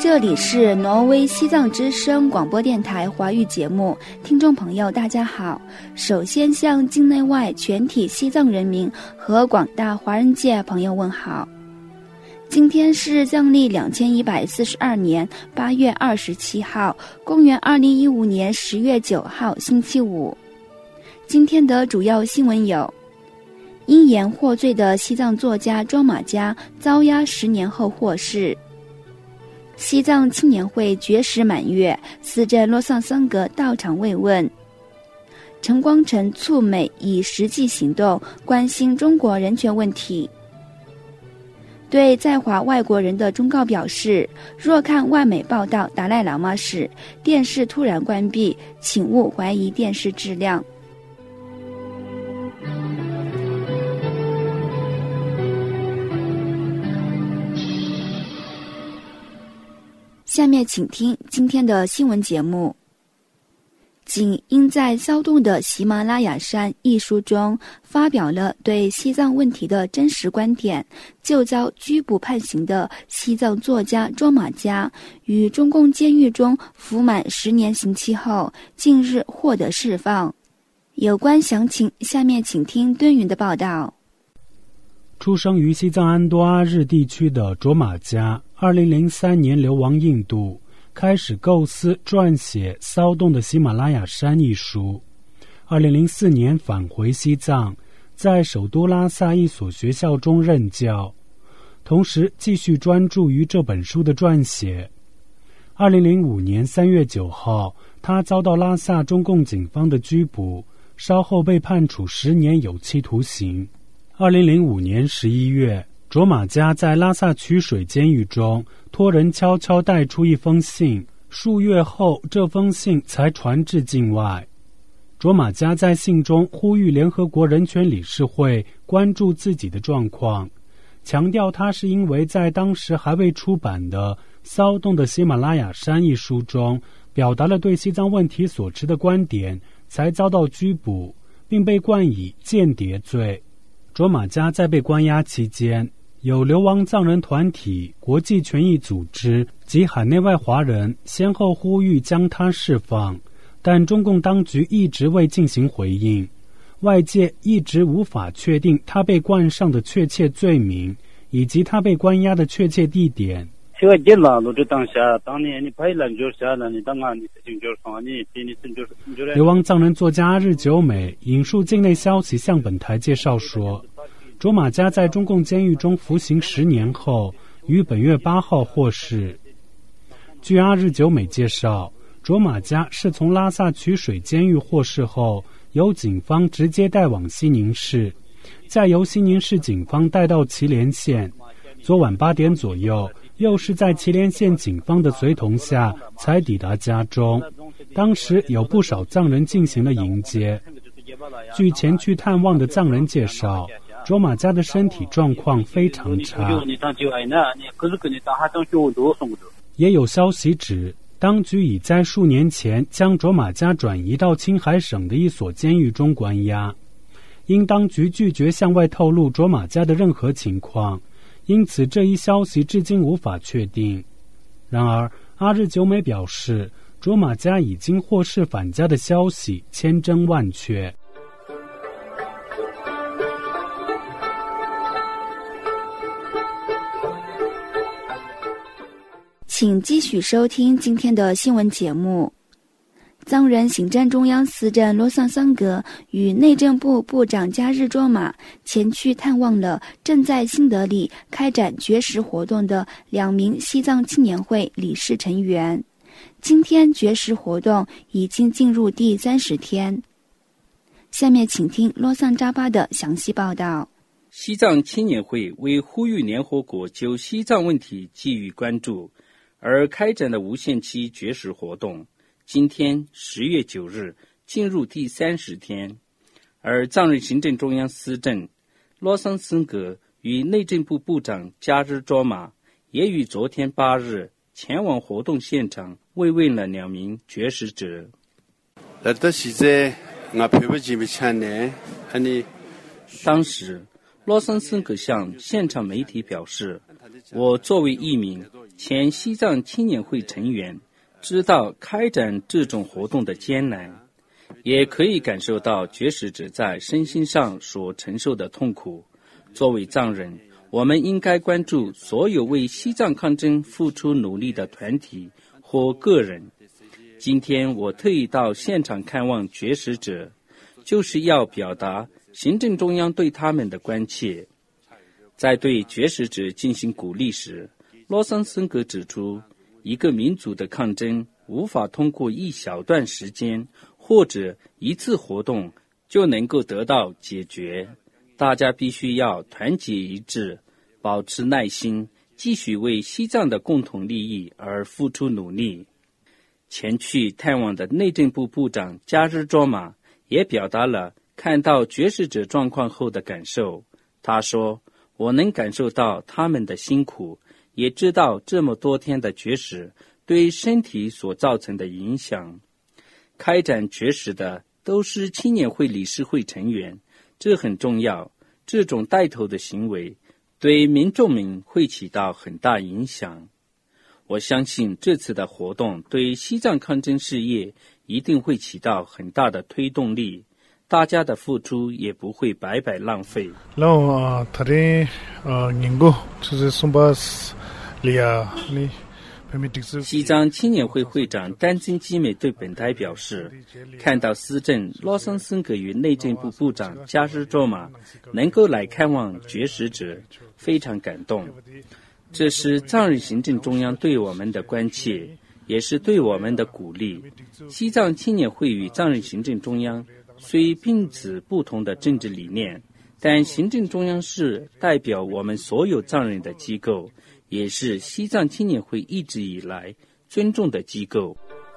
这里是挪威西藏之声广播电台华语节目，听众朋友大家好。首先向境内外全体西藏人民和广大华人界朋友问好。今天是藏历2142年8月27号，公元2015年10月9号，星期五。今天的主要新闻有：因言获罪的西藏作家庄玛嘉遭押10年后获释；西藏青年会绝食满月，司政洛桑桑格到场慰问；陈光诚促美以实际行动关心中国人权问题；对在华外国人的忠告表示，若看外媒报道达赖喇嘛时，电视突然关闭，请勿怀疑电视质量。下面请听今天的新闻节目。仅因在骚动的喜马拉雅山一书中发表了对西藏问题的真实观点，就遭拘捕判刑的西藏作家庄玛嘉于中共监狱中服满10年刑期后，近日获得释放。有关详情，下面请听敦云的报道。 出生于西藏安多阿日地区的卓玛嘉2003年流亡印度，开始构思撰写《骚动的喜马拉雅山》一书。2004年返回西藏，在首都拉萨一所学校中任教，同时继续专注于这本书的撰写。2005年3月9号，他遭到拉萨中共警方的拘捕，稍后被判处10年有期徒刑。2005年11月，卓玛嘉在拉萨曲水监狱中托人悄悄带出一封信，数月后这封信才传至境外。卓玛嘉在信中呼吁联合国人权理事会关注自己的状况，强调他是因为在当时还未出版的《骚动的喜马拉雅山》一书中表达了对西藏问题所持的观点，才遭到拘捕，并被冠以间谍罪。卓玛嘉在被关押期间，有流亡藏人团体、国际权益组织及海内外华人先后呼吁将他释放，但中共当局一直未进行回应，外界一直无法确定他被冠上的确切罪名，以及他被关押的确切地点。流亡藏人作家阿日久美引述境内消息向本台介绍说，卓玛嘉在中共监狱中服刑10年后，于本月8号获释。据阿日久美介绍，卓玛嘉是从拉萨曲水监狱获释后，由警方直接带往西宁市，再由西宁市警方带到祁连县。昨晚8点左右，又是在祁连县警方的随同下才抵达家中，当时有不少藏人进行了迎接。据前去探望的藏人介绍，卓玛嘉的身体状况非常差。也有消息指，当局已在数年前将卓玛嘉转移到青海省的一所监狱中关押，因当局拒绝向外透露卓玛嘉的任何情况，因此这一消息至今无法确定。然而阿日久美表示，卓玛嘉已经获释返家的消息千真万确。 请继续收听今天的新闻节目。藏人行政中央司政洛桑桑格与内政部部长加日卓玛前去探望了正在新德里开展绝食活动的2名西藏青年会理事成员。今天绝食活动已经进入第30天。下面请听洛桑扎巴的详细报道。 西藏青年会为呼吁联合国就西藏问题给予关注而开展的无限期绝食活动，今天10月9日进入第30天，而藏人行政中央司政洛桑桑格与内政部部长加日卓玛也于昨天8日前往活动现场慰问了2名绝食者。当时洛桑桑格向现场媒体表示， 我作为一名前西藏青年会成员，知道开展这种活动的艰难，也可以感受到绝食者在身心上所承受的痛苦。作为藏人，我们应该关注所有为西藏抗争付出努力的团体或个人。今天我特意到现场看望绝食者，就是要表达行政中央对他们的关切。在对绝食者进行鼓励时，洛桑森格指出，一个民族的抗争无法通过一小段时间或者一次活动就能够得到解决，大家必须要团结一致，保持耐心，继续为西藏的共同利益而付出努力。前去探望的内政部部长加日卓玛也表达了看到绝食者状况后的感受。他说，我能感受到他们的辛苦，也知道这么多天的绝食对身体所造成的影响。开展绝食的都是青年会理事会成员，这很重要。这种带头的行为对民众们会起到很大影响。我相信这次的活动对西藏抗争事业一定会起到很大的推动力，大家的付出也不会白白浪费。西藏青年会会长丹增基美对本台表示，看到司政洛桑森格与内政部部长加日卓玛能够来看望绝食者，非常感动。这是藏人行政中央对我们的关切，也是对我们的鼓励。西藏青年会与藏人行政中央虽并持不同的政治理念，但行政中央是代表我们所有藏人的机构，也是西藏青年会一直以来尊重的机构。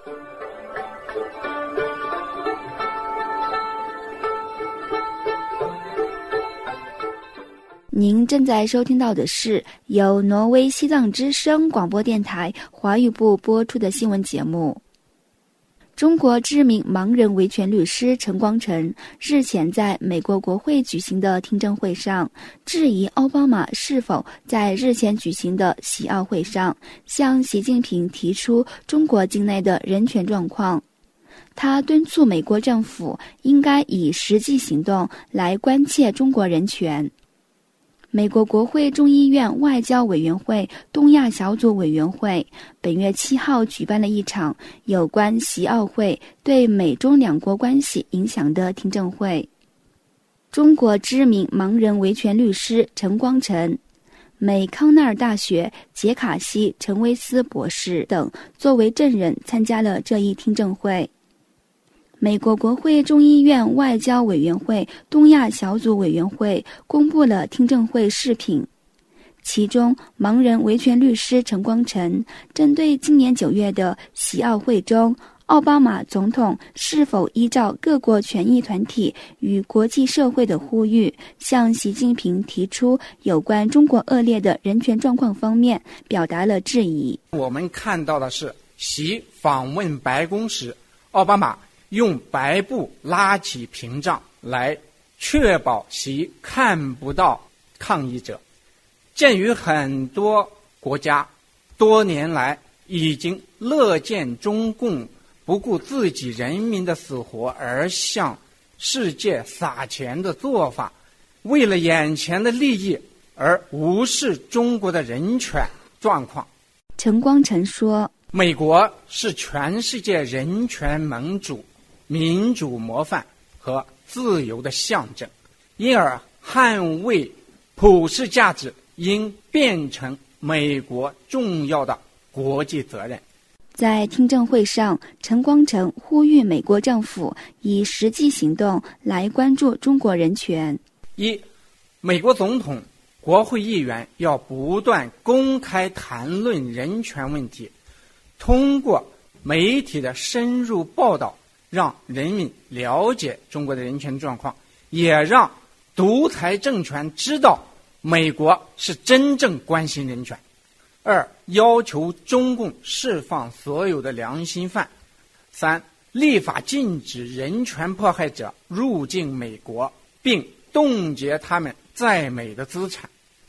您正在收听到的是由挪威西藏之声广播电台华语部播出的新闻节目。中国知名盲人维权律师陈光诚日前在美国国会举行的听证会上，质疑奥巴马是否在日前举行的习奥会上向习近平提出中国境内的人权状况。他敦促美国政府应该以实际行动来关切中国人权。美国国会众议院外交委员会东亚小组委员会本月7号举办了一场有关习奥会对美中两国关系影响的听证会。中国知名盲人维权律师陈光诚、美康奈尔大学杰卡西·陈威斯博士等作为证人参加了这一听证会。美国国会众议院外交委员会东亚小组委员会公布了听证会视频，其中盲人维权律师陈光诚针对今年9月的习奥会中奥巴马总统是否依照各国权益团体与国际社会的呼吁，向习近平提出有关中国恶劣的人权状况方面表达了质疑。 我们看到的是，习访问白宫时，奥巴马用白布拉起屏障来确保习看不到抗议者。鉴于很多国家多年来已经乐见中共不顾自己人民的死活而向世界撒钱的做法，为了眼前的利益而无视中国的人权状况。 陈光诚说， 美国是全世界人权盟主、民主模范和自由的象征，因而捍卫普世价值应变成美国重要的国际责任。 在听证会上，陈光诚呼吁美国政府以实际行动来关注中国人权。 一、美国总统、国会议员要不断公开谈论人权问题，通过媒体的深入报道，让人民了解中国的人权状况，也让独裁政权知道美国是真正关心人权。二、要求中共释放所有的良心犯。三、立法禁止人权迫害者入境美国，并冻结他们在美的资产。四、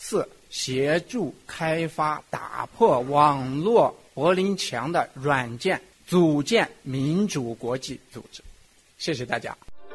协助开发打破网络柏林墙的软件，组建民主国际组织。谢谢大家。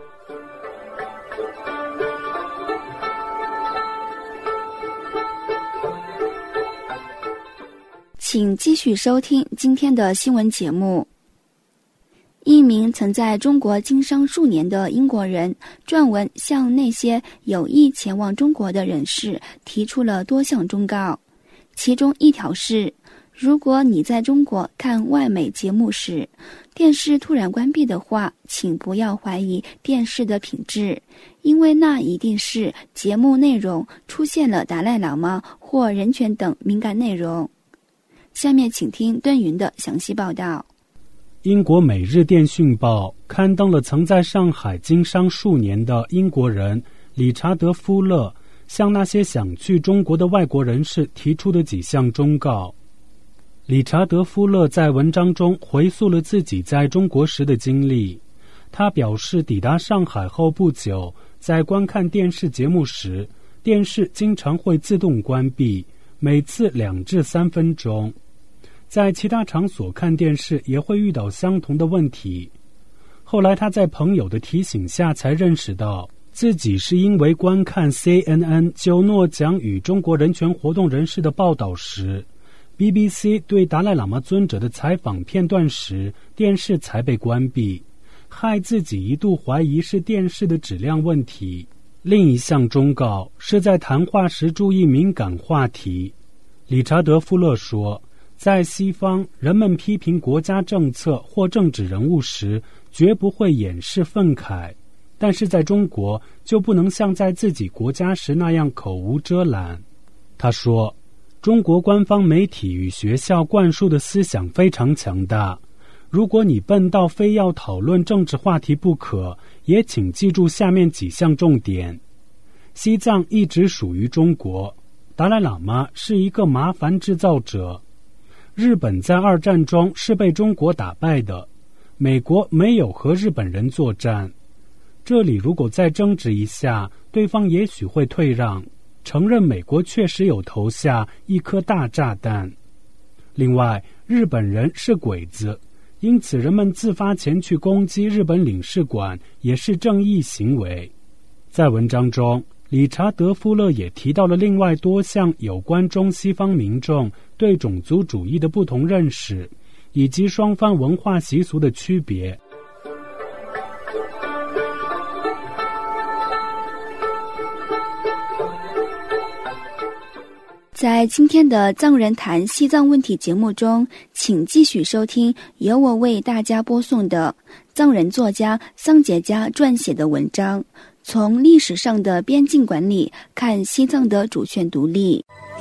请继续收听今天的新闻节目。一名曾在中国经商数年的英国人撰文向那些有意前往中国的人士提出了多项忠告，其中一条是：如果你在中国看外美节目时，电视突然关闭的话，请不要怀疑电视的品质，因为那一定是节目内容出现了达赖喇嘛或人权等敏感内容。下面请听段云的详细报道。 英国《每日电讯报》刊登了曾在上海经商数年的英国人理查德·夫勒向那些想去中国的外国人士提出的几项忠告。理查德·夫勒在文章中回溯了自己在中国时的经历。他表示，抵达上海后不久，在观看电视节目时，电视经常会自动关闭，每次2至3分钟。在其他场所看电视也会遇到相同的问题。后来他在朋友的提醒下才认识到，自己是因为观看 CNN 就诺奖与中国人权活动人士的报道时， BBC 对达赖喇嘛尊者的采访片段时，电视才被关闭，害自己一度怀疑是电视的质量问题。另一项忠告是在谈话时注意敏感话题。理查德·夫勒说，在西方，人们批评国家政策或政治人物时，绝不会掩饰愤慨，但是在中国就不能像在自己国家时那样口无遮拦。他说，中国官方媒体与学校灌输的思想非常强大，如果你笨到非要讨论政治话题不可，也请记住下面几项重点。西藏一直属于中国，达赖喇嘛是一个麻烦制造者。日本在2战中是被中国打败的，美国没有和日本人作战。这里如果再争执一下，对方也许会退让，承认美国确实有投下一颗大炸弹。另外，日本人是鬼子，因此人们自发前去攻击日本领事馆也是正义行为。在文章中，理查德·夫勒也提到了另外多项有关中西方民众对种族主义的不同认识，以及双方文化习俗的区别。 在今天的藏人谈西藏问题节目中，请继续收听由我为大家播送的藏人作家桑杰加撰写的文章，从历史上的边境管理看西藏的主权独立。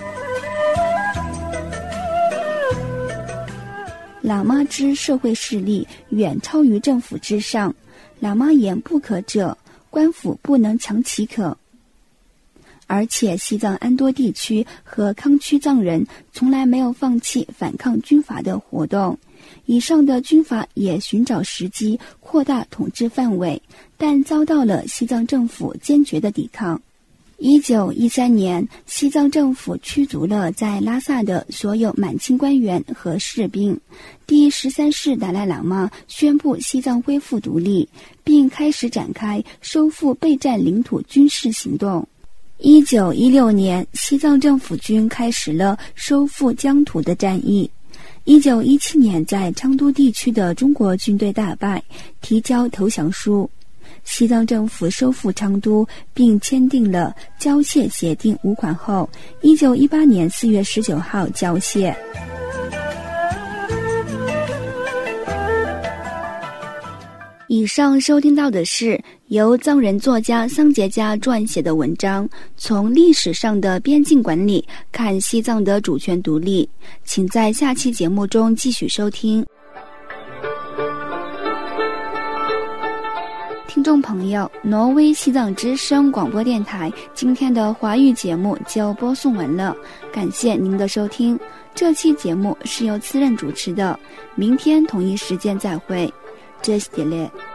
喇嘛之社会势力远超于政府之上，喇嘛言不可者，官府不能强其可。而且西藏安多地区和康区藏人从来没有放弃反抗军阀的活动，以上的军阀也寻找时机扩大统治范围，但遭到了西藏政府坚决的抵抗。1913年，西藏政府驱逐了在拉萨的所有满清官员和士兵。第13世达赖喇嘛宣布西藏恢复独立，并开始展开收复被占领土军事行动。1916年，西藏政府军开始了收复疆土的战役。1917年，在昌都地区的中国军队大败，提交投降书。西藏政府收复昌都，并签订了交械协定5款后，1918年4月19号交械。以上收听到的是由藏人作家桑杰加撰写的文章，从历史上的边境管理看西藏的主权独立。请在下期节目中继续收听。听众朋友，挪威西藏之声广播电台今天的华语节目就播送完了，感谢您的收听。这期节目是由次任主持的，明天同一时间再会。这是点嘞。